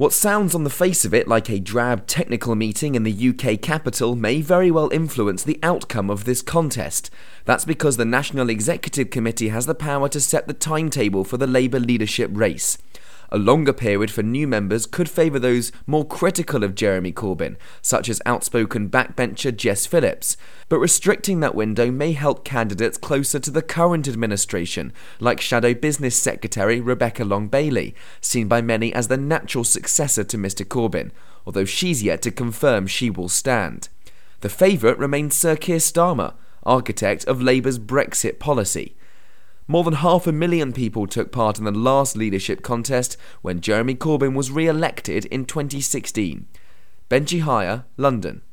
What sounds on the face of it like a drab technical meeting in the UK capital may very well influence the outcome of this contest. That's because the National Executive Committee has the power to set the timetable for the Labour leadership race. A longer period for new members could favour those more critical of Jeremy Corbyn, such as outspoken backbencher Jess Phillips, but restricting that window may help candidates closer to the current administration, like Shadow Business Secretary Rebecca Long-Bailey, seen by many as the natural successor to Mr Corbyn, although she's yet to confirm she will stand. The favourite remains Sir Keir Starmer, architect of Labour's Brexit policy. More than 500,000 people took part in the last leadership contest when Jeremy Corbyn was re-elected in 2016. Benji Hire, London.